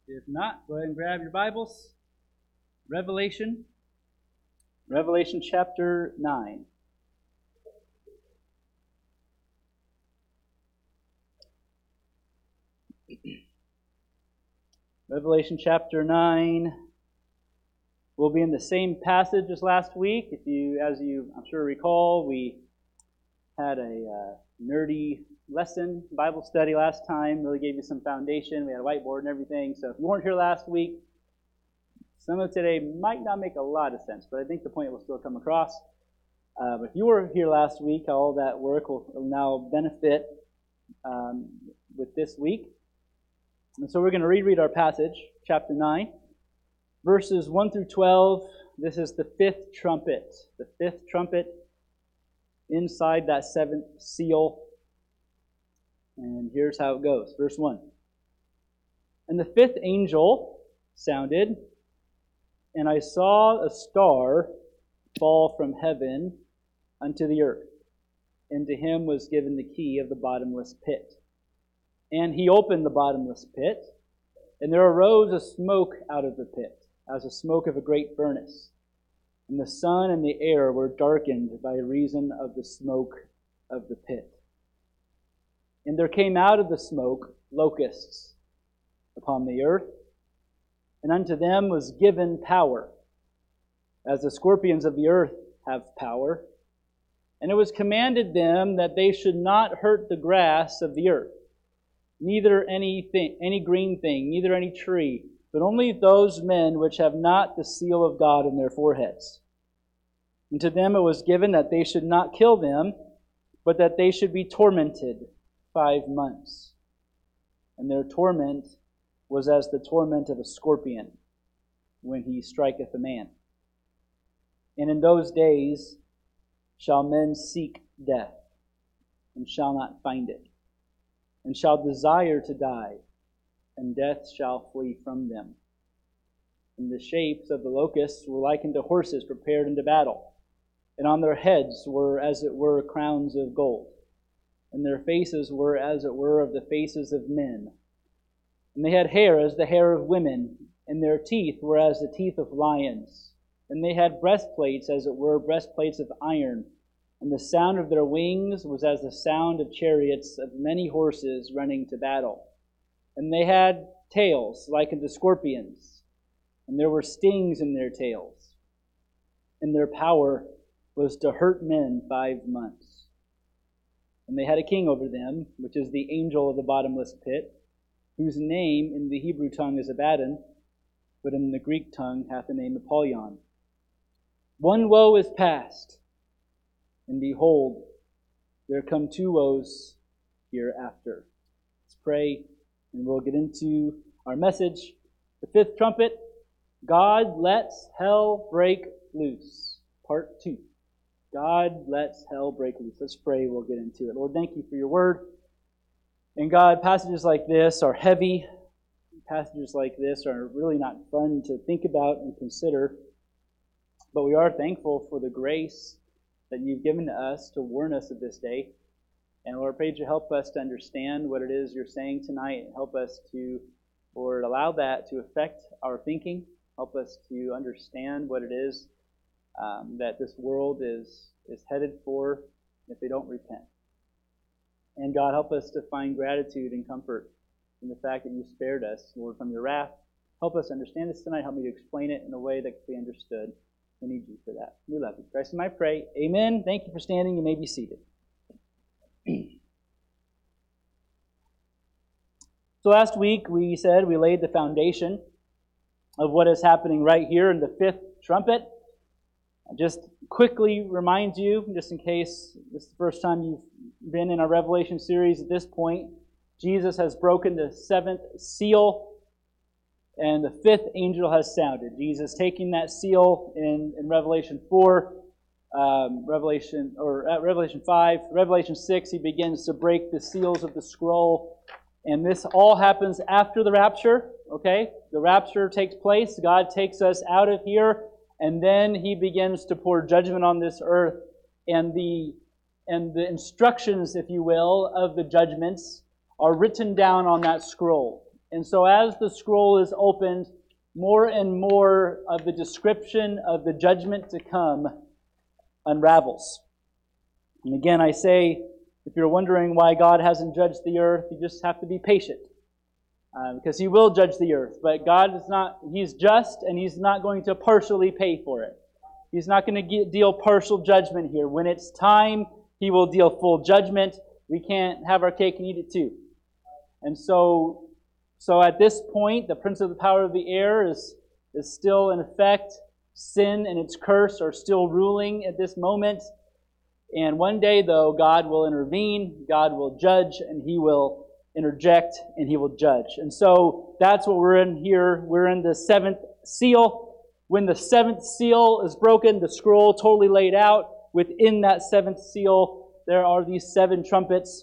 If not, go ahead and grab your Bibles. Revelation chapter 9. Revelation chapter 9 will be in the same passage as last week. As you I'm sure recall, we had a nerdy lesson, Bible study last time. Really gave you some foundation. We had a whiteboard and everything. So if you weren't here last week, some of today might not make a lot of sense, but I think the point will still come across. If you were here last week, all that work will now benefit with this week. And so we're going to reread our passage, chapter 9, verses 1 through 12. This is the fifth trumpet. The fifth trumpet inside that seventh seal. And here's how it goes. Verse 1. And the fifth angel sounded, and I saw a star fall from heaven unto the earth, and to him was given the key of the bottomless pit. And he opened the bottomless pit, and there arose a smoke out of the pit, as the smoke of a great furnace. And the sun and the air were darkened by reason of the smoke of the pit. And there came out of the smoke locusts upon the earth, and unto them was given power, as the scorpions of the earth have power. And it was commanded them that they should not hurt the grass of the earth, neither any green thing, neither any tree, but only those men which have not the seal of God in their foreheads. And to them it was given that they should not kill them, but that they should be tormented 5 months. And their torment was as the torment of a scorpion when he striketh a man. And in those days shall men seek death, and shall not find it, and shall desire to die, and death shall flee from them. And the shapes of the locusts were likened to horses prepared unto battle, and on their heads were as it were crowns of gold, and their faces were as it were of the faces of men. And they had hair as the hair of women, and their teeth were as the teeth of lions. And they had breastplates as it were breastplates of iron, and the sound of their wings was as the sound of chariots of many horses running to battle. And they had tails like unto scorpions, and there were stings in their tails. And their power was to hurt men 5 months. And they had a king over them, which is the angel of the bottomless pit, whose name in the Hebrew tongue is Abaddon, but in the Greek tongue hath the name Apollyon. One woe is past, and behold, there come 2 woes hereafter. Let's pray, and we'll get into our message. The fifth trumpet, God lets hell break loose. Part 2. God lets hell break loose. Let's pray, we'll get into it. Lord, thank you for your word. And God, passages like this are heavy. Passages like this are really not fun to think about and consider. But we are thankful for the grace that you've given to us to warn us of this day. And Lord, I pray that you help us to understand what it is you're saying tonight, and help us to, Lord, allow that to affect our thinking. Help us to understand what it is that this world is headed for if they don't repent. And God, help us to find gratitude and comfort in the fact that you spared us, Lord, from your wrath. Help us understand this tonight. Help me to explain it in a way that can be understood. We need you for that. We love you. Christ in I pray. Amen. Thank you for standing. You may be seated. So last week we said we laid the foundation of what is happening right here in the fifth trumpet. I just quickly remind you, just in case this is the first time you've been in our Revelation series at this point, Jesus has broken the seventh seal, and the fifth angel has sounded. Jesus taking that seal in Revelation 4, Revelation 5, Revelation 6, he begins to break the seals of the scroll. And this all happens after the rapture, okay? The rapture takes place. God takes us out of here, and then he begins to pour judgment on this earth. And the instructions, if you will, of the judgments are written down on that scroll. And so as the scroll is opened, more and more of the description of the judgment to come unravels. And again, I say, if you're wondering why God hasn't judged the earth, you just have to be patient. Because He will judge the earth. But God is not, He's just, and He's not going to partially pay for it. He's not going to deal partial judgment here. When it's time, He will deal full judgment. We can't have our cake and eat it too. And so at this point, the prince of the power of the air is still in effect. Sin and its curse are still ruling at this moment. And one day, though, God will intervene, God will judge, and He will interject, and He will judge. And so that's what we're in here. We're in the seventh seal. When the seventh seal is broken, the scroll totally laid out. Within that seventh seal, there are these 7 trumpets.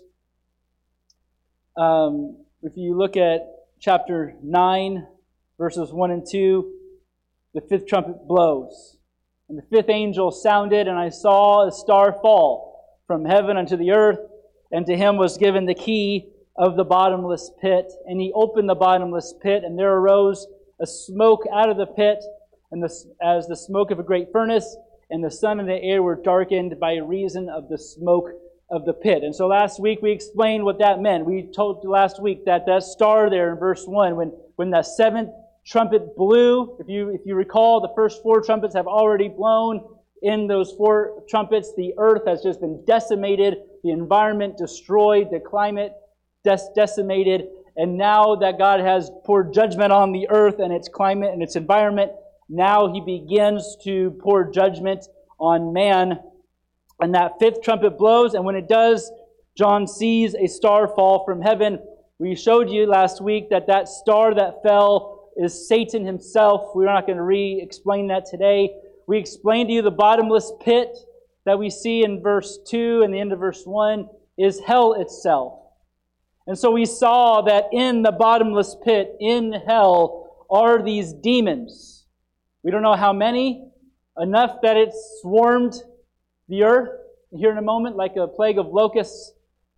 If you look at chapter 9, verses 1 and 2, the 5th trumpet blows. And the 5th angel sounded, and I saw a star fall from heaven unto the earth, and to him was given the key of the bottomless pit. And he opened the bottomless pit, and there arose a smoke out of the pit, and as the smoke of a great furnace, and the sun and the air were darkened by reason of the smoke of the pit. And so last week we explained what that meant. We told last week that star there in verse 1, when the 7th trumpet blew, if you recall, the first 4 trumpets have already blown. In those 4 trumpets, the earth has just been decimated, the environment destroyed, the climate decimated, and now that God has poured judgment on the earth and its climate and its environment, now He begins to pour judgment on man. And that 5th trumpet blows, and when it does, John sees a star fall from heaven. We showed you last week that star that fell is Satan himself. We're not going to re-explain that today. We explained to you the bottomless pit that we see in verse 2 and the end of verse 1 is hell itself. And so we saw that in the bottomless pit, in hell, are these demons. We don't know how many, enough that it swarmed the earth here in a moment like a plague of locusts.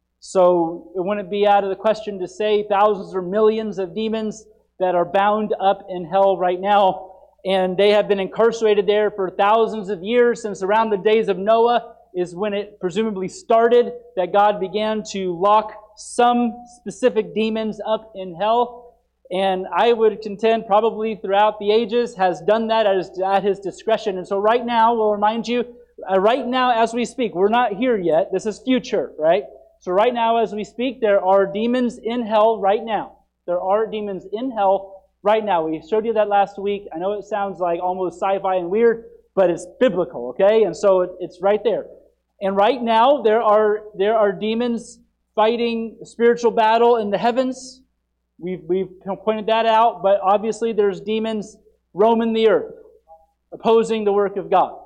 So it wouldn't be out of the question to say thousands or millions of demons that are bound up in hell right now. And they have been incarcerated there for thousands of years, since around the days of Noah is when it presumably started, that God began to lock some specific demons up in hell. And I would contend probably throughout the ages has done that at His discretion. And so right now, we'll remind you, right now as we speak, we're not here yet. This is future, right? So right now as we speak, there are demons in hell right now. There are demons in hell right now. We showed you that last week. I know it sounds like almost sci-fi and weird, but it's biblical, okay? And so it's right there. And right now, there are demons fighting spiritual battle in the heavens. We've pointed that out, but obviously there's demons roaming the earth, opposing the work of God.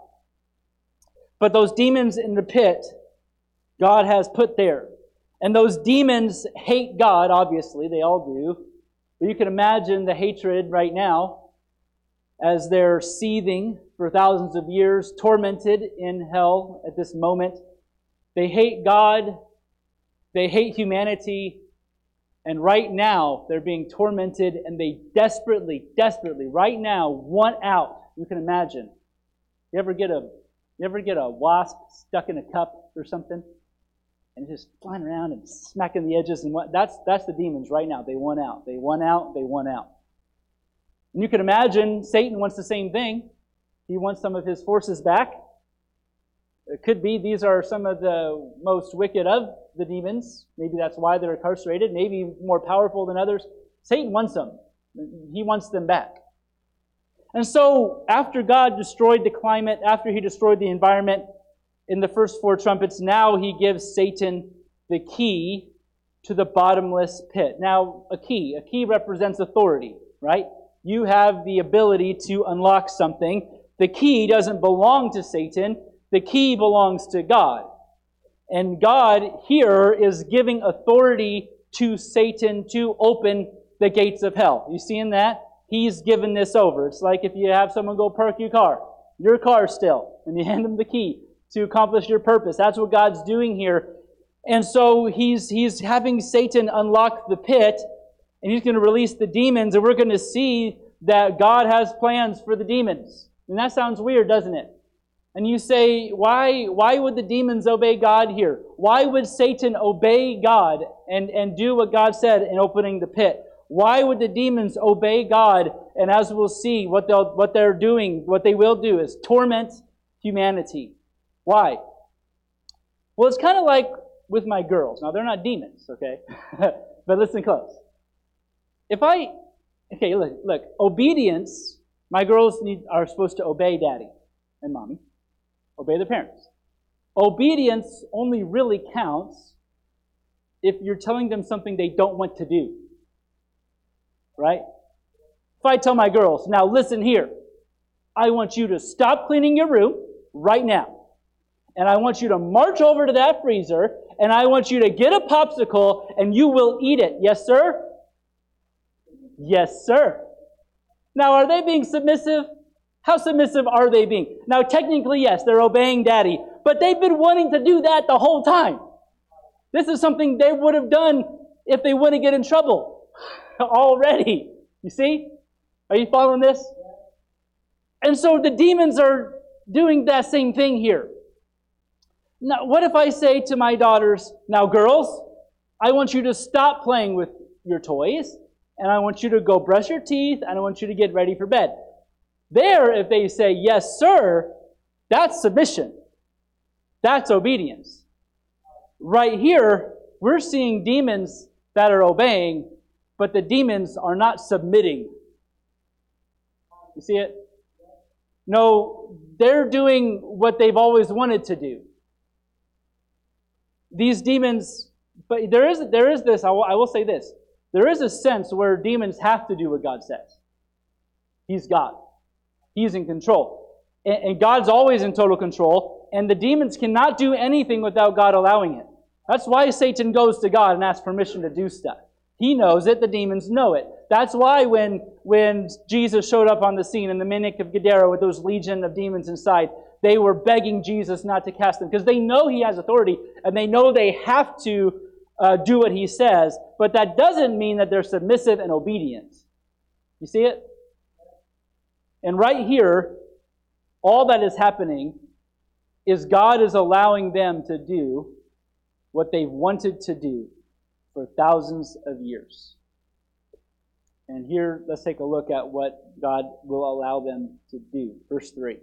But those demons in the pit, God has put there. And those demons hate God, obviously, they all do. But you can imagine the hatred right now as they're seething for thousands of years, tormented in hell at this moment. They hate God, they hate humanity, and right now they're being tormented, and they desperately, right now want out. You can imagine. You ever get a wasp stuck in a cup or something? And just flying around and smacking the edges, and that's the demons right now. They want out. They want out. They want out. And you can imagine Satan wants the same thing. He wants some of his forces back. It could be these are some of the most wicked of the demons. Maybe that's why they're incarcerated. Maybe more powerful than others. Satan wants them. He wants them back. And so after God destroyed the climate, after He destroyed the environment, in the first 4 trumpets, now He gives Satan the key to the bottomless pit. Now, a key represents authority, right? You have the ability to unlock something. The key doesn't belong to Satan. The key belongs to God. And God here is giving authority to Satan to open the gates of hell. You seeing that? He's given this over. It's like if you have someone go park your car still, and you hand them the key to accomplish your purpose. That's what God's doing here. And so he's having Satan unlock the pit, and He's going to release the demons, and we're going to see that God has plans for the demons. And that sounds weird, doesn't it? And you say, why would the demons obey God here? Why would Satan obey God and do what God said in opening the pit? Why would the demons obey God? And as we'll see, what they're doing, what they will do is torment humanity. Why? Well, it's kind of like with my girls. Now, they're not demons, okay? But listen close. Look, obedience, my girls are supposed to obey daddy and mommy. Obey their parents. Obedience only really counts if you're telling them something they don't want to do. Right? If I tell my girls, now listen here, I want you to stop cleaning your room right now. And I want you to march over to that freezer, and I want you to get a popsicle, and you will eat it. Yes, sir? Yes, sir. Now, are they being submissive? How submissive are they being? Now, technically, yes, they're obeying daddy, but they've been wanting to do that the whole time. This is something they would have done if they wouldn't get in trouble already. You see? Are you following this? And so the demons are doing that same thing here. Now, what if I say to my daughters, now girls, I want you to stop playing with your toys, and I want you to go brush your teeth, and I want you to get ready for bed. There, if they say, yes, sir, that's submission. That's obedience. Right here, we're seeing demons that are obeying, but the demons are not submitting. You see it? No, they're doing what they've always wanted to do. These demons, but there is this, I will say this. There is a sense where demons have to do what God says. He's God. He's in control. And God's always in total control. And the demons cannot do anything without God allowing it. That's why Satan goes to God and asks permission to do stuff. He knows it. The demons know it. That's why when Jesus showed up on the scene in the Minich of Gadara with those legion of demons inside, they were begging Jesus not to cast them because they know He has authority and they know they have to do what He says. But that doesn't mean that they're submissive and obedient. You see it? And right here, all that is happening is God is allowing them to do what they've wanted to do for thousands of years. And here, let's take a look at what God will allow them to do. Verse 3.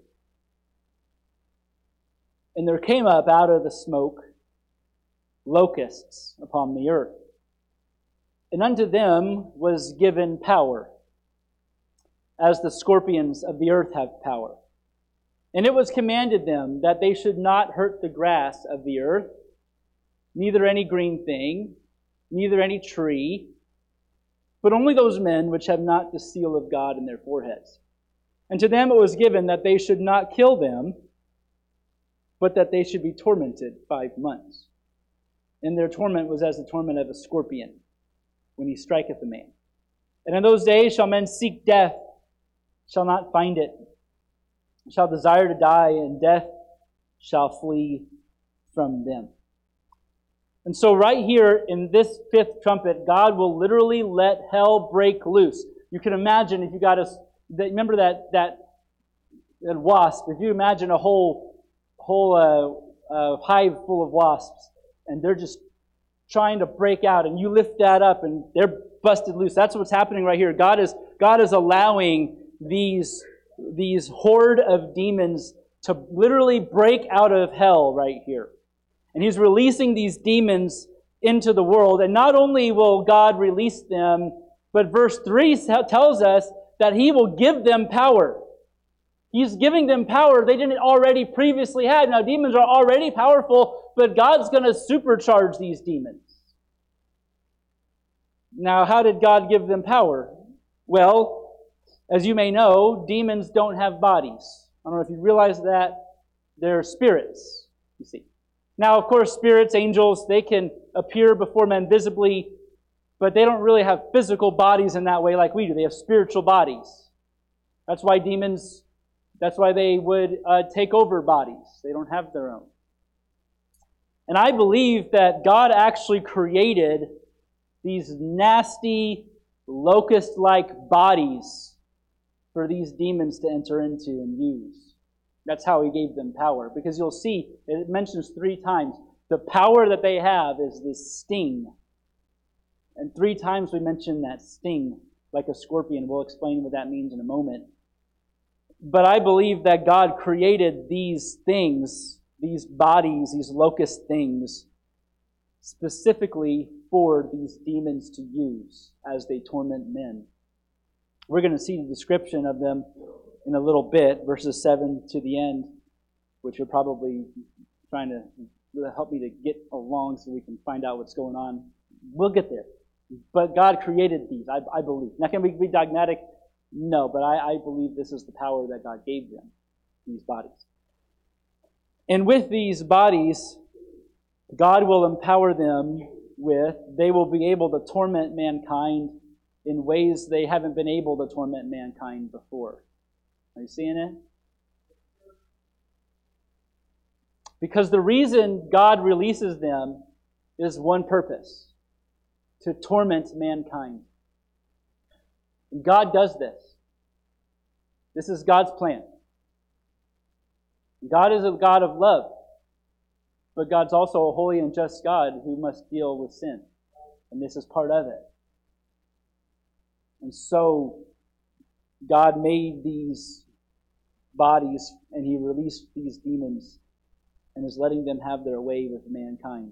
And there came up out of the smoke locusts upon the earth. And unto them was given power, as the scorpions of the earth have power. And it was commanded them that they should not hurt the grass of the earth, neither any green thing, neither any tree, but only those men which have not the seal of God in their foreheads. And to them it was given that they should not kill them, but that they should be tormented 5 months. And their torment was as the torment of a scorpion, when he striketh a man. And in those days shall men seek death, shall not find it, shall desire to die, and death shall flee from them. And so right here in this fifth trumpet, God will literally let hell break loose. You can imagine if you got remember that wasp, if you imagine a whole hive full of wasps, and they're just trying to break out, and you lift that up, and they're busted loose. That's what's happening right here. God is allowing these horde of demons to literally break out of hell right here. And He's releasing these demons into the world. And not only will God release them, but verse 3 tells us that He will give them power. He's giving them power they didn't already previously have. Now, demons are already powerful, but God's going to supercharge these demons. Now, how did God give them power? Well, as you may know, demons don't have bodies. I don't know if you realize that. They're spirits, you see. Now, of course, spirits, angels, they can appear before men visibly, but they don't really have physical bodies in that way like we do. They have spiritual bodies. That's why they would take over bodies. They don't have their own. And I believe that God actually created these nasty locust-like bodies for these demons to enter into and use. That's how he gave them power. Because you'll see, it mentions 3 times, the power that they have is this sting. And 3 times we mention that sting, like a scorpion. We'll explain what that means in a moment. But I believe that God created these things, these bodies, these locust things, specifically for these demons to use as they torment men. We're going to see the description of them in a little bit, verses 7 to the end, which are probably trying to help me to get along so we can find out what's going on. We'll get there. But God created these, I believe. Not going to be dogmatic, no, but I believe this is the power that God gave them, these bodies. And with these bodies, God will empower them they will be able to torment mankind in ways they haven't been able to torment mankind before. Are you seeing it? Because the reason God releases them is one purpose: to torment mankind. And God does this. This is God's plan. God is a God of love, but God's also a holy and just God who must deal with sin. And this is part of it. And so God made these bodies and He released these demons and is letting them have their way with mankind.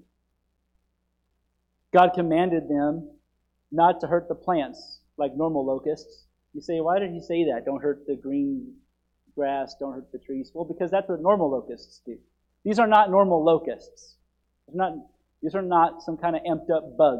God commanded them not to hurt the plants like normal locusts. You say, why did He say that? Don't hurt the green grass, don't hurt the trees. Well, because that's what normal locusts do. These are not normal locusts. These are not some kind of amped up bug.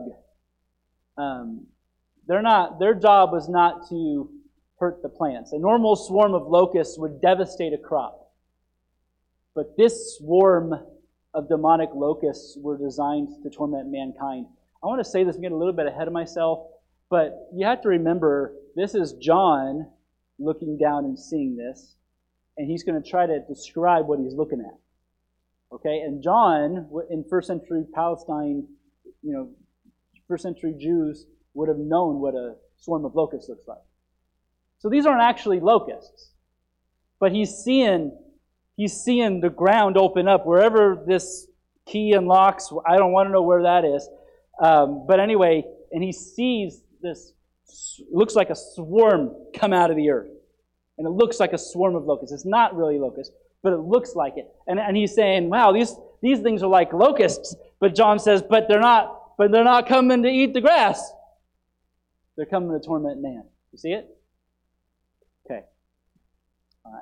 Their job was not to hurt the plants. A normal swarm of locusts would devastate a crop. But this swarm of demonic locusts were designed to torment mankind. I want to say this and get a little bit ahead of myself, but you have to remember, this is John looking down and seeing this, and he's going to try to describe what he's looking at. Okay, and John, in first century Palestine, first century Jews would have known what a swarm of locusts looks like. So these aren't actually locusts, but he's seeing the ground open up wherever this key unlocks. I don't want to know where that is, but anyway, and he sees this looks like a swarm come out of the earth, and it looks like a swarm of locusts. It's not really locusts, but it looks like it. And he's saying, wow, these things are like locusts. But John says, but they're not coming to eat the grass. They're coming to torment man. You see it? Okay. All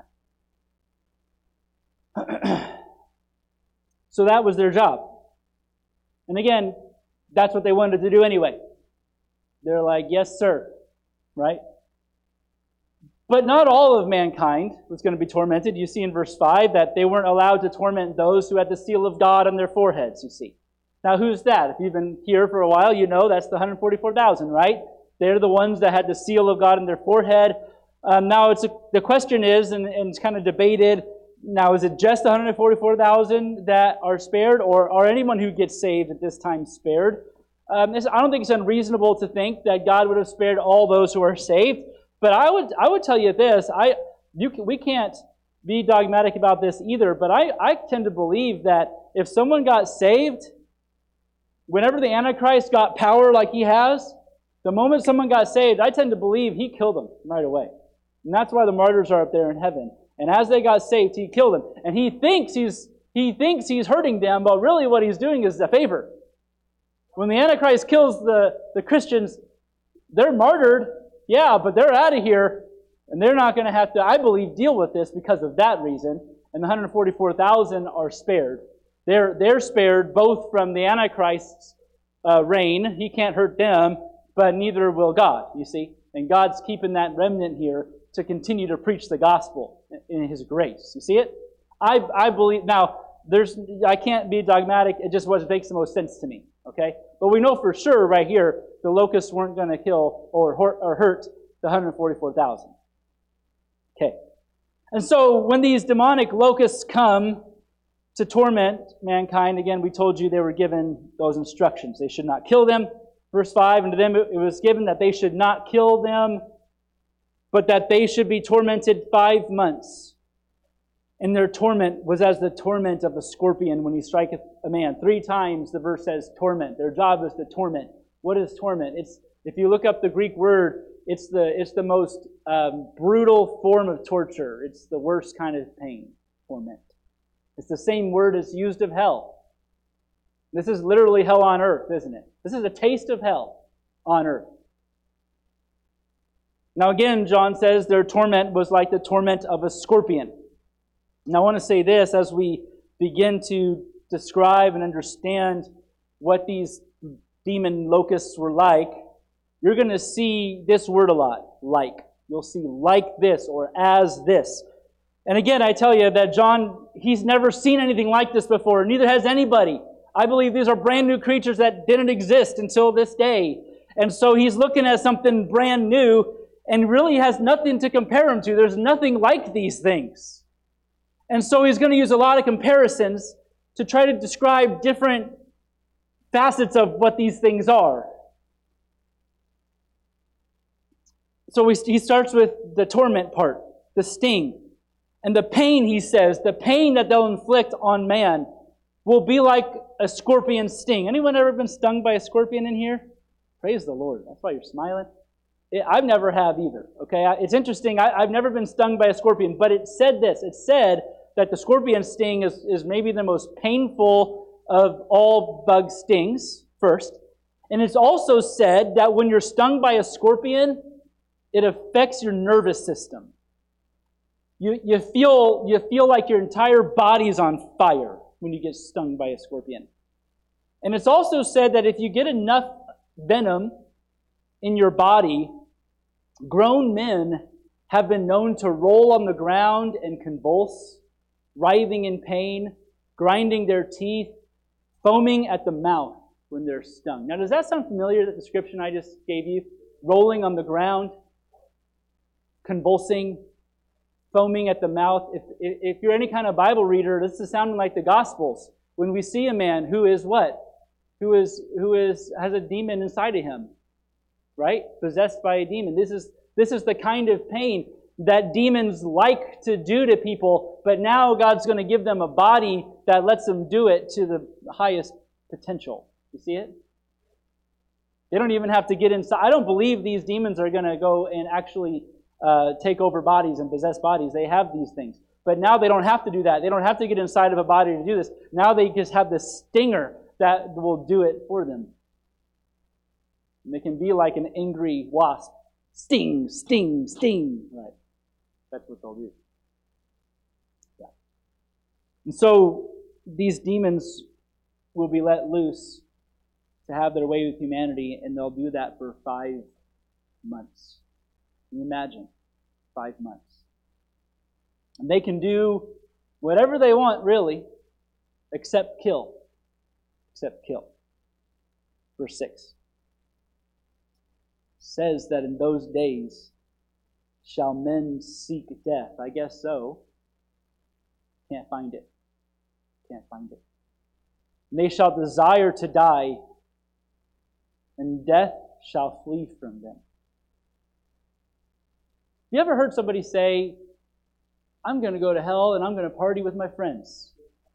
right. So that was their job. And again, that's what they wanted to do anyway. They're like, yes, sir. Right? But not all of mankind was going to be tormented. You see in verse 5 that they weren't allowed to torment those who had the seal of God on their foreheads, you see. Now, who's that? If you've been here for a while, you know that's the 144,000, right? They're the ones that had the seal of God on their forehead. Now, the question is, and it's kind of debated, now is it just the 144,000 that are spared, or are anyone who gets saved at this time spared? I don't think it's unreasonable to think that God would have spared all those who are saved. But I would tell you this, we can't be dogmatic about this either, but I tend to believe that if someone got saved, whenever the Antichrist got power like he has, the moment someone got saved, I tend to believe he killed them right away. And that's why the martyrs are up there in heaven. And as they got saved, he killed them. And he thinks he's hurting them, but really what he's doing is a favor. When the Antichrist kills the Christians, they're martyred. Yeah, but they're out of here, and they're not going to have to, I believe, deal with this because of that reason. And the 144,000 are spared. They're spared both from the Antichrist's reign. He can't hurt them, but neither will God, you see. And God's keeping that remnant here to continue to preach the gospel in His grace. You see it? I believe, now, I can't be dogmatic. It just makes the most sense to me, okay? But we know for sure right here, the locusts weren't going to kill or hurt the 144,000. Okay. And so when these demonic locusts come to torment mankind, again, we told you they were given those instructions. They should not kill them. Verse 5, and to them it was given that they should not kill them, but that they should be tormented 5 months. And their torment was as the torment of a scorpion when he striketh a man. 3 times the verse says torment. Their job is to torment. What is torment? If you look up the Greek word, it's the most brutal form of torture. It's the worst kind of pain, torment. It's the same word as used of hell. This is literally hell on earth, isn't it? This is a taste of hell on earth. Now again, John says their torment was like the torment of a scorpion. Now I want to say this as we begin to describe and understand what these demon locusts were like. You're going to see this word a lot, like. You'll see like this or as this. And again, I tell you that John, he's never seen anything like this before. Neither has anybody. I believe these are brand new creatures that didn't exist until this day. And so he's looking at something brand new and really has nothing to compare them to. There's nothing like these things. And so he's going to use a lot of comparisons to try to describe different facets of what these things are. So he starts with the torment part, the sting. And the pain, he says, the pain that they'll inflict on man will be like a scorpion sting. Anyone ever been stung by a scorpion in here? Praise the Lord. That's why you're smiling. I've never have either. Okay, it's interesting. I've never been stung by a scorpion, but it said this. It said that the scorpion sting is maybe the most painful of all bug stings, first. And it's also said that when you're stung by a scorpion, it affects your nervous system. You feel like your entire body's on fire when you get stung by a scorpion. And it's also said that if you get enough venom in your body, grown men have been known to roll on the ground and convulse, writhing in pain, grinding their teeth, foaming at the mouth when they're stung. Now, does that sound familiar, that description I just gave you? Rolling on the ground, convulsing, foaming at the mouth. If you're any kind of Bible reader, this is sounding like the Gospels. When we see a man who is what? Who has a demon inside of him, right? Possessed by a demon. This is the kind of pain that demons like to do to people, but now God's going to give them a body that lets them do it to the highest potential. You see it? They don't even have to get inside. I don't believe these demons are going to go and actually take over bodies and possess bodies. They have these things. But now they don't have to do that. They don't have to get inside of a body to do this. Now they just have this stinger that will do it for them. And they can be like an angry wasp. Sting, sting, sting. Right. That's what they'll do. Yeah. And so these demons will be let loose to have their way with humanity, and they'll do that for 5 months. Can you imagine? 5 months. And they can do whatever they want, really, except kill. Except kill. Verse 6 says that in those days shall men seek death. I guess so. Can't find it. Can't find it. And they shall desire to die, and death shall flee from them. You ever heard somebody say, I'm going to go to hell and I'm going to party with my friends?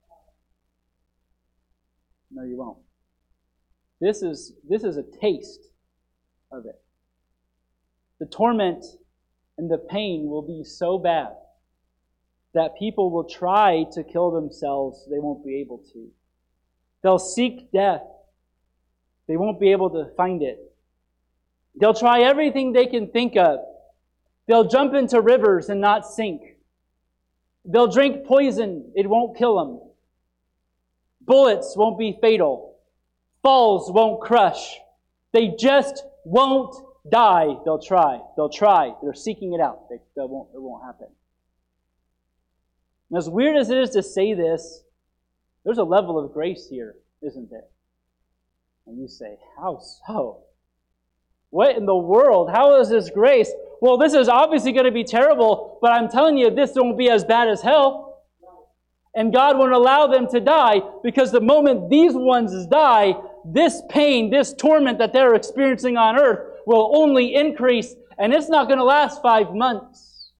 No, you won't. This is a taste of it. The torment and the pain will be so bad that people will try to kill themselves. They won't be able to. They'll seek death. They won't be able to find it. They'll try everything they can think of. They'll jump into rivers and not sink. They'll drink poison. It won't kill them. Bullets won't be fatal. Falls won't crush. They just won't die. They'll try. They'll try. They're seeking it out. It won't happen. And as weird as it is to say this, there's a level of grace here, isn't there? And you say, how so? What in the world? How is this grace? Well, this is obviously going to be terrible, but I'm telling you, this won't be as bad as hell. And God won't allow them to die, because the moment these ones die, this pain, this torment that they're experiencing on earth will only increase, and it's not going to last 5 months.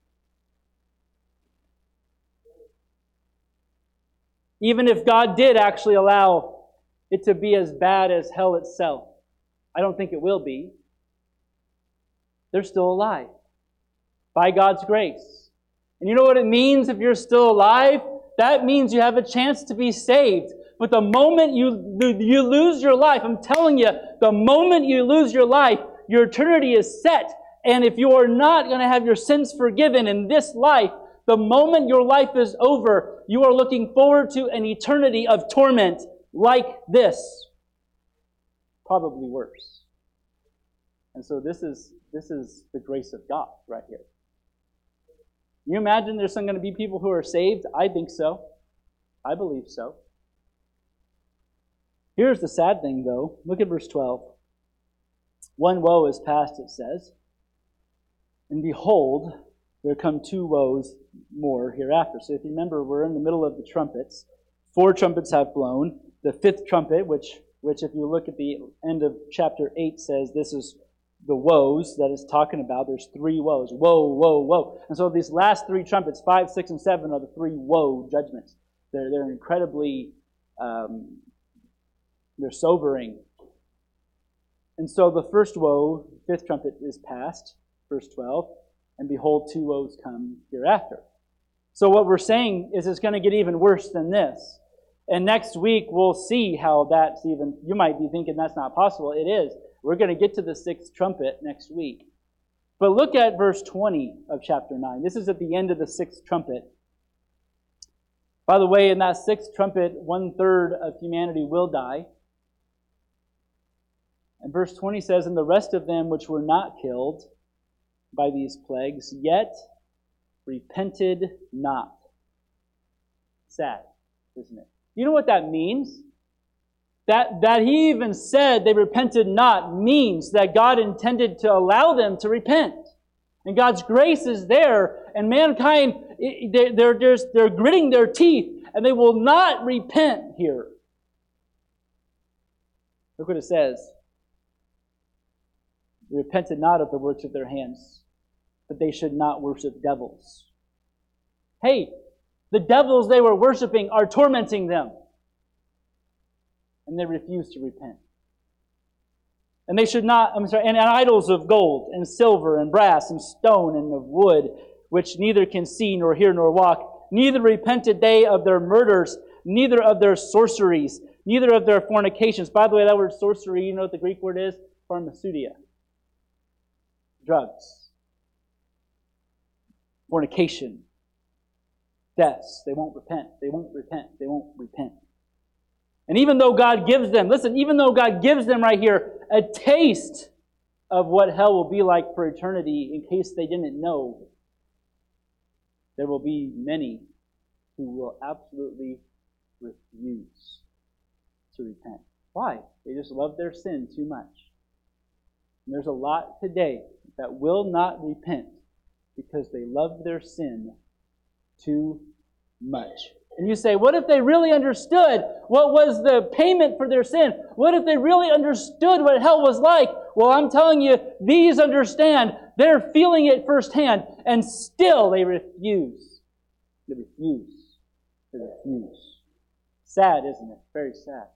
Even if God did actually allow it to be as bad as hell itself, I don't think it will be. They're still alive by God's grace. And you know what it means if you're still alive? That means you have a chance to be saved. But the moment you lose your life, I'm telling you, the moment you lose your life, your eternity is set. And if you are not going to have your sins forgiven in this life, the moment your life is over, you are looking forward to an eternity of torment like this. Probably worse. And so this is the grace of God right here. Can you imagine there's going to be people who are saved? I think so. I believe so. Here's the sad thing, though. Look at verse 12. One woe is past, it says. And behold, there come 2 woes more hereafter. So if you remember, we're in the middle of the trumpets. 4 trumpets have blown. The 5th trumpet, which if you look at the end of chapter 8, says this is the woes that it's talking about. There's 3 woes. Woe, woe, woe. And so these last 3 trumpets, 5, 6, and 7, are the 3 woe judgments. They're incredibly, they're sobering. And so the first woe, 5th trumpet, is past, verse 12, and behold, 2 woes come hereafter. So what we're saying is it's going to get even worse than this. And next week we'll see how that's even, you might be thinking that's not possible. It is. We're going to get to the 6th trumpet next week. But look at verse 20 of chapter 9. This is at the end of the 6th trumpet. By the way, in that 6th trumpet, 1/3 of humanity will die. And verse 20 says, and the rest of them which were not killed by these plagues, yet repented not. Sad, isn't it? You know what that means? That he even said they repented not means that God intended to allow them to repent. And God's grace is there, and mankind, they're gritting their teeth, and they will not repent here. Look what it says. They repented not of the works of their hands, that they should not worship devils. Hey, the devils they were worshiping are tormenting them. And they refuse to repent. And they should not, and idols of gold and silver and brass and stone and of wood, which neither can see nor hear nor walk, neither repented they of their murders, neither of their sorceries, neither of their fornications. By the way, that word sorcery, you know what the Greek word is? Pharmaceutia. Drugs. Fornication. Deaths. They won't repent. They won't repent. They won't repent. And even though God gives them, listen, even though God gives them right here a taste of what hell will be like for eternity, in case they didn't know, there will be many who will absolutely refuse to repent. Why? They just love their sin too much. And there's a lot today that will not repent because they love their sin too much. And you say, what if they really understood what was the payment for their sin? What if they really understood what hell was like? Well, I'm telling you, these understand. They're feeling it firsthand, and still they refuse. They refuse. They refuse. Sad, isn't it? Very sad.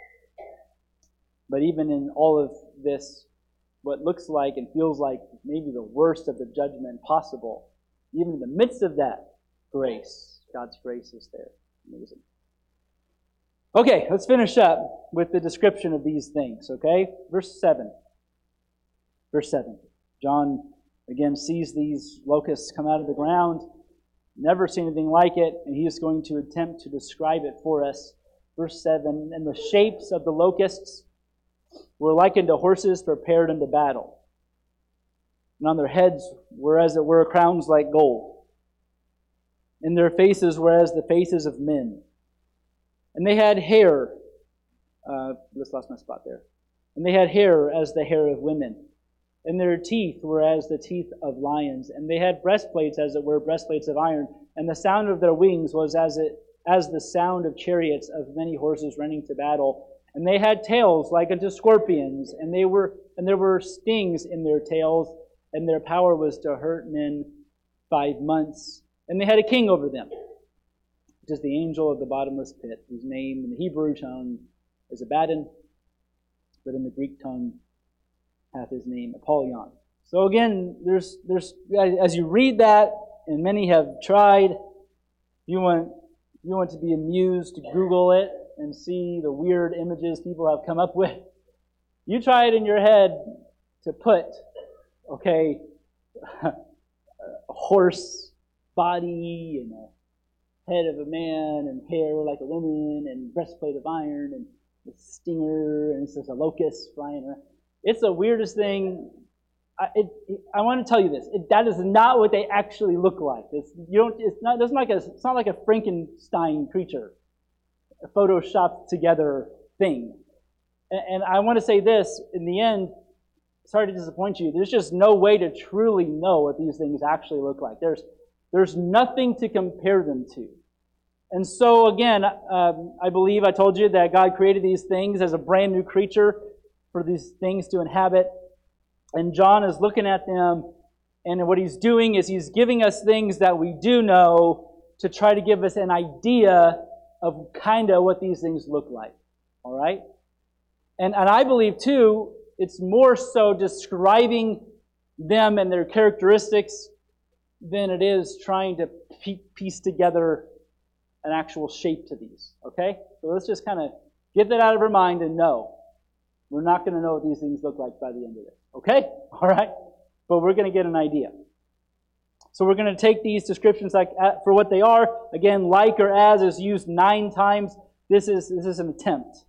But even in all of this, what looks like and feels like maybe the worst of the judgment possible, even in the midst of that, grace. God's grace is there. Amazing. Okay, let's finish up with the description of these things, okay? Verse 7. Verse 7. John, again, sees these locusts come out of the ground. Never seen anything like it, and he is going to attempt to describe it for us. Verse 7. And the shapes of the locusts were likened to horses prepared unto battle. And on their heads were, as it were, crowns like gold. And their faces were as the faces of men. And they had hair. Just lost my spot there. And they had hair as the hair of women. And their teeth were as the teeth of lions. And they had breastplates, as it were, breastplates of iron. And the sound of their wings was as the sound of chariots of many horses running to battle. And they had tails like unto scorpions, and there were stings in their tails, and their power was to hurt men 5 months. And they had a king over them, which is the angel of the bottomless pit, whose name in the Hebrew tongue is Abaddon, but in the Greek tongue hath his name Apollyon. So again, there's as you read that, and many have tried, you want to be amused to Google it and see the weird images people have come up with. You try it in your head to put, okay, a horse body and a head of a man and hair like a woman and breastplate of iron and a stinger and it's just a locust flying around. It's the weirdest thing. I want to tell you this. That is not what they actually look like. It's not like a Frankenstein creature, a photoshopped together thing. And I want to say this, in the end, sorry to disappoint you, there's just no way to truly know what these things actually look like. There's nothing to compare them to. And so again, I believe I told you that God created these things as a brand new creature for these things to inhabit. And John is looking at them, and what he's doing is he's giving us things that we do know to try to give us an idea of kind of what these things look like. All right? And I believe, too, it's more so describing them and their characteristics than it is trying to piece together an actual shape to these. Okay? So let's just kind of get that out of our mind and know. We're not going to know what these things look like by the end of this. Okay? All right? But we're going to get an idea. So we're going to take these descriptions like for what they are. Again, like or as is used 9 times. This is an attempt.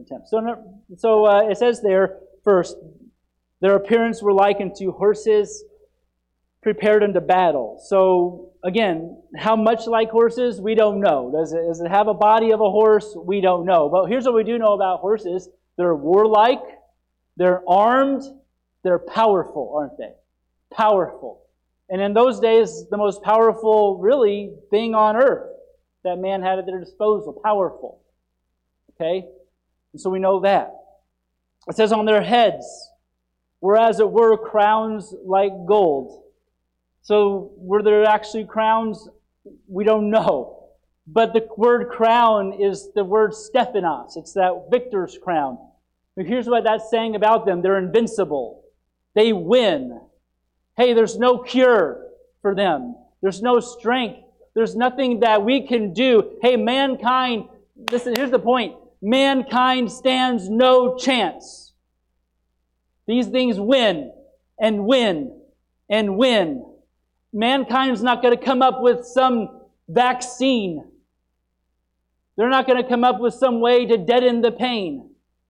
So it says there, first, their appearance were likened to horses prepared unto battle. So again, how much like horses? We don't know. Does it have a body of a horse? We don't know. But here's what we do know about horses. They're warlike, they're armed, they're powerful, aren't they? Powerful. And in those days, the most powerful, really, thing on earth that man had at their disposal. Powerful. Okay? And so we know that. It says on their heads, were as it were crowns like gold. So were there actually crowns? We don't know. But the word crown is the word Stephanos. It's that victor's crown. But here's what that's saying about them. They're invincible. They win. Hey, there's no cure for them. There's no strength. There's nothing that we can do. Hey, mankind, listen, here's the point. Mankind stands no chance. These things win and win and win. Mankind's not going to come up with some vaccine. They're not going to come up with some way to deaden the pain.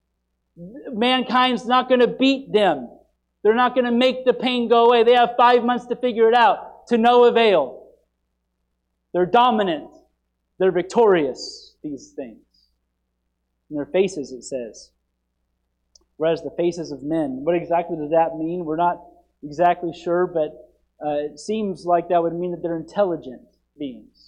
Mankind's not going to beat them. They're not going to make the pain go away. They have 5 months to figure it out, to no avail. They're dominant. They're victorious, these things. In their faces, it says. Whereas the faces of men. What exactly does that mean? We're not exactly sure, but it seems like that would mean that they're intelligent beings.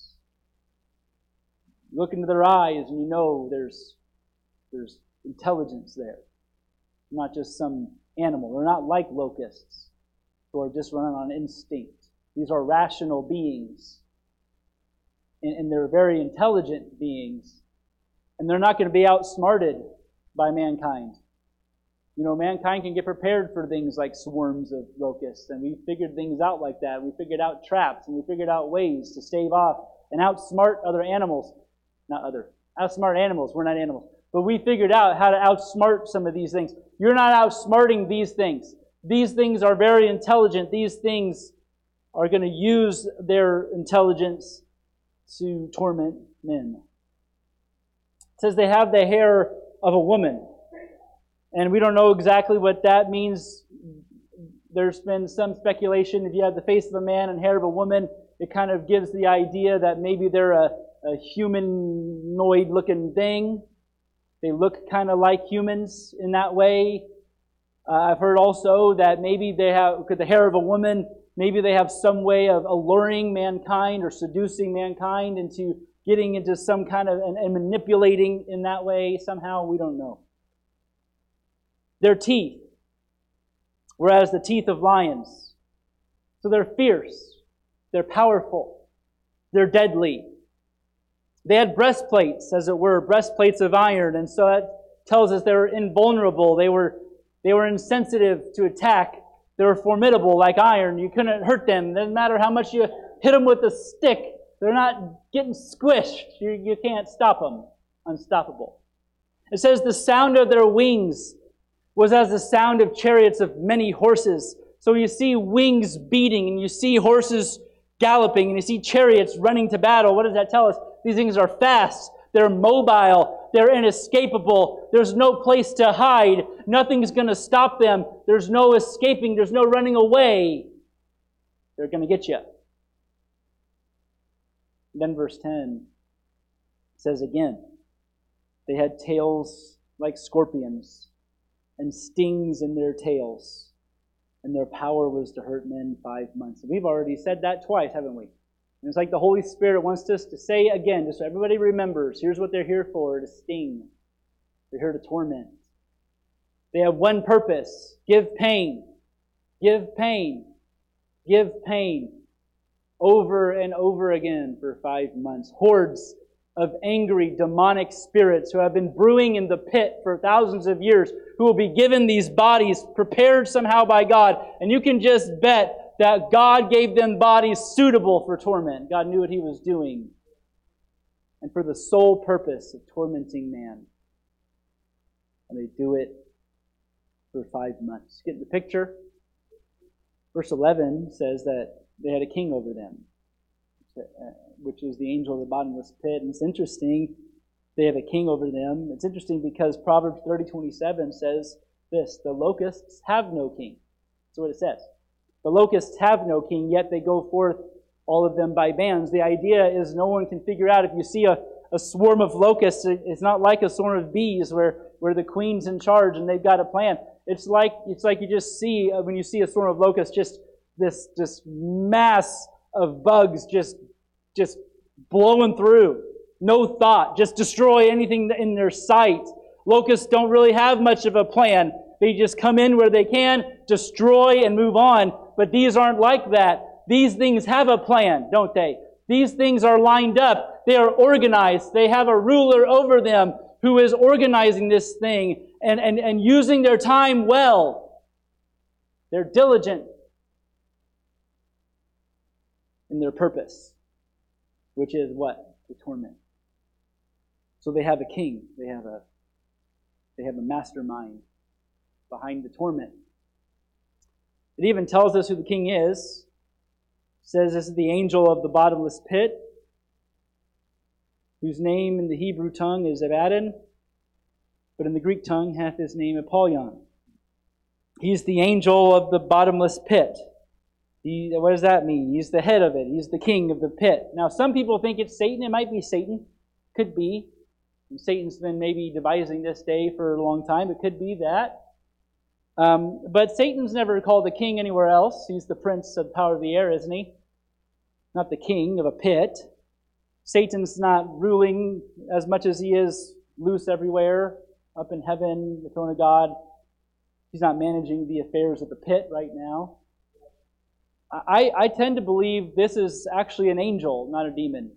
Look into their eyes and you know there's intelligence there. Not just some animal. They're not like locusts who are just running on instinct. These are rational beings. And they're very intelligent beings. And they're not going to be outsmarted by mankind. You know, mankind can get prepared for things like swarms of locusts. And we figured things out like that. We figured out traps and we figured out ways to stave off and outsmart other animals. Outsmart animals. We're not animals. But we figured out how to outsmart some of these things. You're not outsmarting these things. These things are very intelligent. These things are going to use their intelligence to torment men. It says they have the hair of a woman. And we don't know exactly what that means. There's been some speculation. If you have the face of a man and hair of a woman, it kind of gives the idea that maybe they're a humanoid-looking thing. They look kind of like humans in that way. I've heard also that maybe they have the hair of a woman. Maybe they have some way of alluring mankind or seducing mankind into getting into some kind of and manipulating in that way somehow. We don't know. their teeth were as the teeth of lions. So they're fierce, they're powerful, they're deadly. They had breastplates, as it were, breastplates of iron, and so that tells us they were invulnerable. They were insensitive to attack. They were formidable like iron. You couldn't hurt them. It doesn't matter how much you hit them with a stick. They're not getting squished. You can't stop them. Unstoppable. It says the sound of their wings was as the sound of chariots of many horses. So you see wings beating, and you see horses galloping, and you see chariots running to battle. What does that tell us? These things are fast. They're mobile. They're inescapable. There's no place to hide. Nothing's going to stop them. There's no escaping. There's no running away. They're going to get you. Then verse 10 says again, they had tails like scorpions and stings in their tails, and their power was to hurt men 5 months. We've already said that twice, haven't we? And it's like the Holy Spirit wants us to say again, just so everybody remembers, here's what they're here for, to sting. They're here to torment. They have one purpose: give pain. Give pain. Give pain. Over and over again for 5 months. Hordes of angry, demonic spirits who have been brewing in the pit for thousands of years, who will be given these bodies prepared somehow by God. And you can just bet that God gave them bodies suitable for torment. God knew what He was doing. And for the sole purpose of tormenting man. And they do it for 5 months. Get the picture? Verse 11 says that they had a king over them, which is the angel of the bottomless pit. And it's interesting, they have a king over them. It's interesting because Proverbs 30:27 says this: the locusts have no king. That's what it says. The locusts have no king, yet they go forth, all of them by bands. The idea is no one can figure out. If you see a swarm of locusts, it's not like a swarm of bees where the queen's in charge and they've got a plan. It's like you just see, when you see a swarm of locusts, just this mass of bugs just blowing through. No thought. Just destroy anything in their sight. Locusts don't really have much of a plan. They just come in where they can, destroy, and move on. But these aren't like that. These things have a plan, don't they? These things are lined up. They are organized. They have a ruler over them who is organizing this thing and using their time well. They're diligent in their purpose, which is what? To torment. So they have a king. They have a mastermind behind the torment. It even tells us who the king is. It says this is the angel of the bottomless pit, whose name in the Hebrew tongue is Abaddon, but in the Greek tongue hath his name Apollyon. He's the angel of the bottomless pit. What does that mean? He's the head of it. He's the king of the pit. Now, some people think it's Satan. It might be Satan. Could be. And Satan's been maybe devising this day for a long time. It could be that. But Satan's never called a king anywhere else. He's the prince of the power of the air, isn't he? Not the king of a pit. Satan's not ruling as much as he is loose everywhere, up in heaven, the throne of God. He's not managing the affairs of the pit right now. I tend to believe this is actually an angel, not a demon.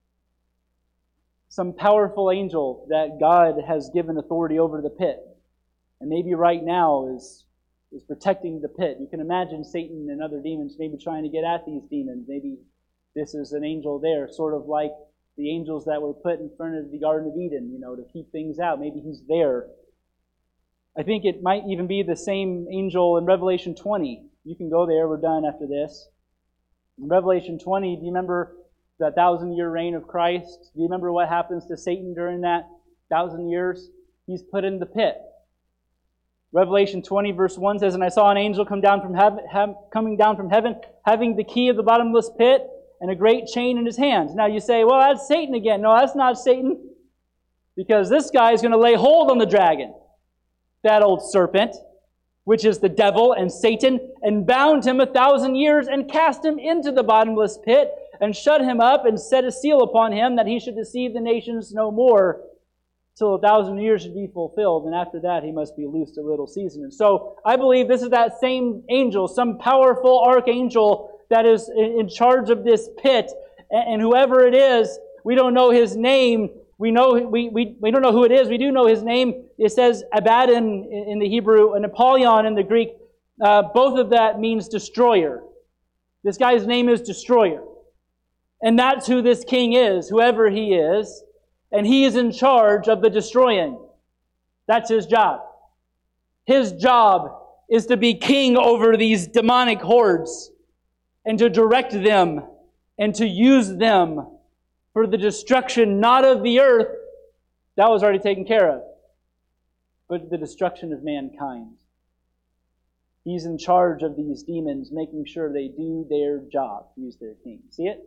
Some powerful angel that God has given authority over the pit. And maybe right now is protecting the pit. You can imagine Satan and other demons maybe trying to get at these demons. Maybe this is an angel there, sort of like the angels that were put in front of the Garden of Eden, to keep things out. Maybe he's there. I think it might even be the same angel in Revelation 20. You can go there. We're done after this. In Revelation 20, do you remember the 1,000-year reign of Christ? Do you remember what happens to Satan during that 1,000 years? He's put in the pit. Revelation 20, verse 1 says, "And I saw an angel coming down from heaven, having the key of the bottomless pit and a great chain in his hands." Now you say, well, that's Satan again. No, that's not Satan. Because this guy is going to lay hold on the dragon, that old serpent, which is the devil and Satan, and bound him 1,000 years and cast him into the bottomless pit and shut him up and set a seal upon him that he should deceive the nations no more. till 1,000 years should be fulfilled, and after that he must be loosed a little season. And so I believe this is that same angel, some powerful archangel that is in charge of this pit, and whoever it is, we don't know his name. We don't know who it is. We do know his name. It says Abaddon in the Hebrew and Apollyon in the Greek. Both of that means destroyer. This guy's name is Destroyer. And that's who this king is, whoever he is. And he is in charge of the destroying. That's his job. His job is to be king over these demonic hordes and to direct them and to use them for the destruction not of the earth, that was already taken care of, but the destruction of mankind. He's in charge of these demons, making sure they do their job. He's their king. See it?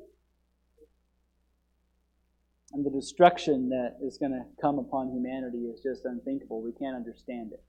And the destruction that is going to come upon humanity is just unthinkable. We can't understand it.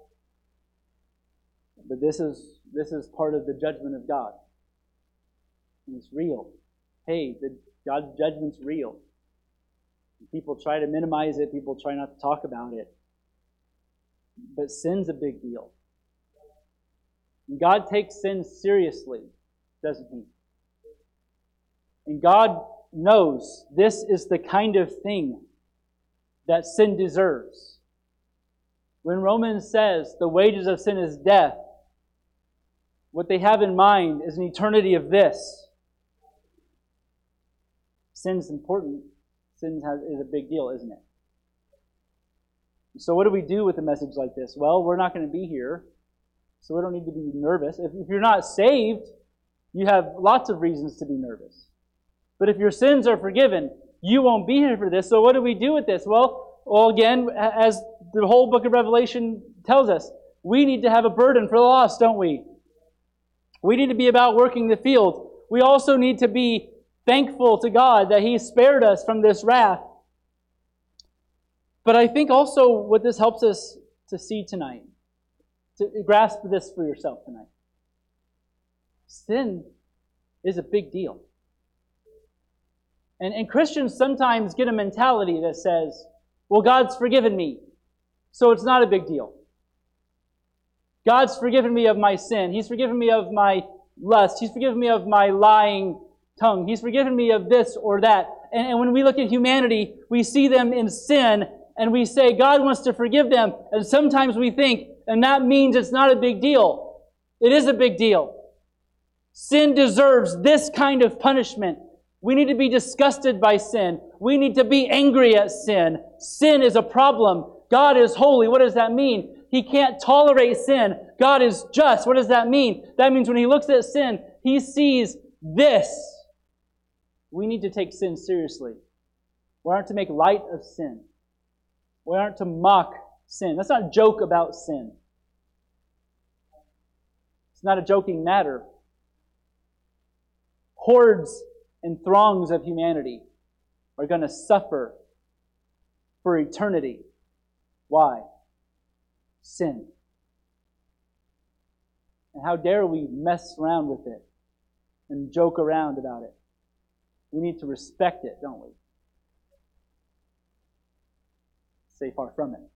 But this is part of the judgment of God. And it's real. Hey, God's judgment's real. People try to minimize it. People try not to talk about it. But sin's a big deal. And God takes sin seriously, doesn't He? And God knows this is the kind of thing that sin deserves. When Romans says the wages of sin is death, what they have in mind is an eternity of this. Sin's important. Sin is a big deal, isn't it? So what do we do with a message like this? Well, we're not going to be here, so we don't need to be nervous. If you're not saved, you have lots of reasons to be nervous. But if your sins are forgiven, you won't be here for this. So what do we do with this? Well, again, as the whole book of Revelation tells us, we need to have a burden for the lost, don't we? We need to be about working the field. We also need to be thankful to God that He spared us from this wrath. But I think also what this helps us to see tonight, to grasp this for yourself tonight. Sin is a big deal. And Christians sometimes get a mentality that says, well, God's forgiven me, so it's not a big deal. God's forgiven me of my sin. He's forgiven me of my lust. He's forgiven me of my lying tongue. He's forgiven me of this or that. And when we look at humanity, we see them in sin, and we say God wants to forgive them. And sometimes we think, and that means it's not a big deal. It is a big deal. Sin deserves this kind of punishment. We need to be disgusted by sin. We need to be angry at sin. Sin is a problem. God is holy. What does that mean? He can't tolerate sin. God is just. What does that mean? That means when He looks at sin, He sees this. We need to take sin seriously. We aren't to make light of sin. We aren't to mock sin. Let's not joke about sin. It's not a joking matter. Hordes and throngs of humanity are going to suffer for eternity. Why? Sin. And how dare we mess around with it and joke around about it? We need to respect it, don't we? Stay far from it.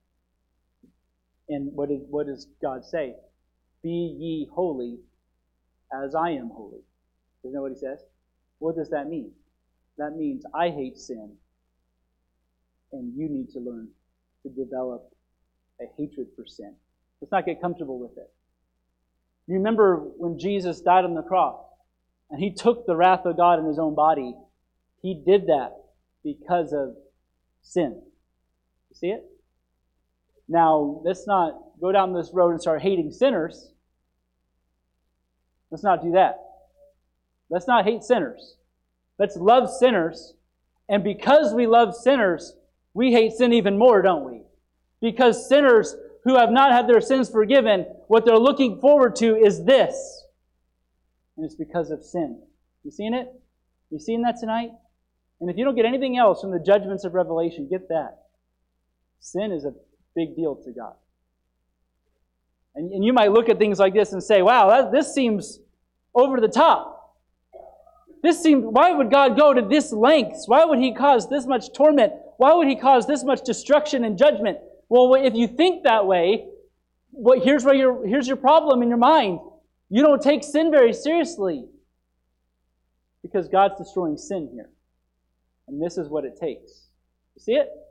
And what does God say? Be ye holy as I am holy. Isn't that what He says? What does that mean? That means I hate sin, and you need to learn to develop a hatred for sin. Let's not get comfortable with it. You remember when Jesus died on the cross, and He took the wrath of God in His own body. He did that because of sin. You see it? Now, let's not go down this road and start hating sinners. Let's not do that. Let's not hate sinners. Let's love sinners. And because we love sinners, we hate sin even more, don't we? Because sinners who have not had their sins forgiven, what they're looking forward to is this. And it's because of sin. You seeing it? You seeing that tonight? And if you don't get anything else from the judgments of Revelation, get that. Sin is a big deal to God. And you might look at things like this and say, wow, this seems over the top. Why would God go to this lengths? Why would He cause this much torment? Why would he cause this much destruction and judgment? Well, if you think that way, here's your problem in your mind. You don't take sin very seriously. Because God's destroying sin here. And this is what it takes. You see it?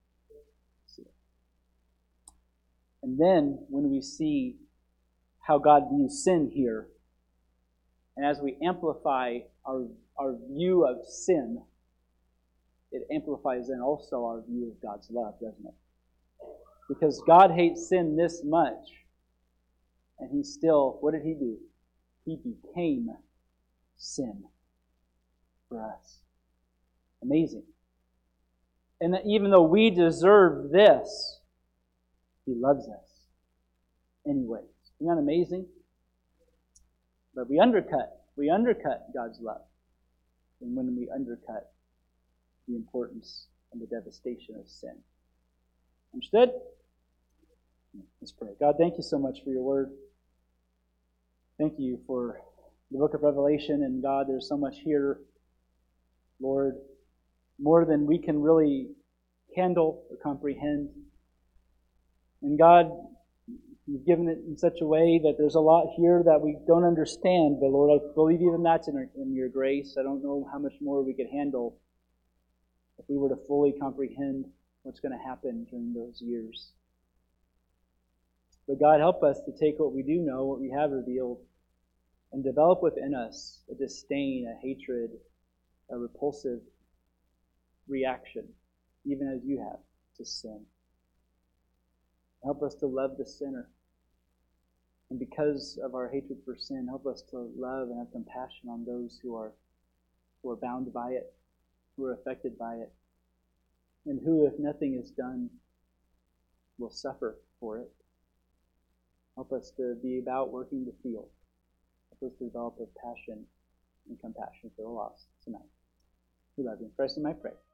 And then when we see how God views sin here, and as we amplify our view of sin, it amplifies then also our view of God's love, doesn't it? Because God hates sin this much, and he still, what did he do? He became sin for us. Amazing. And that even though we deserve this, he loves us anyway. Isn't that amazing? But we undercut God's love. And when we undercut the importance and the devastation of sin. Understood? Let's pray. God, thank you so much for your word. Thank you for the book of Revelation. And God, there's so much here, Lord, more than we can really handle or comprehend. And God, you've given it in such a way that there's a lot here that we don't understand. But Lord, I believe even that's in your grace. I don't know how much more we could handle if we were to fully comprehend what's going to happen during those years. But God, help us to take what we do know, what we have revealed, and develop within us a disdain, a hatred, a repulsive reaction, even as you have, to sin. Help us to love the sinner. And because of our hatred for sin, help us to love and have compassion on those who are bound by it, who are affected by it, and who, if nothing is done, will suffer for it. Help us to be about working the field. Help us to develop a passion and compassion for the lost tonight. We love you. In Christ's name I pray.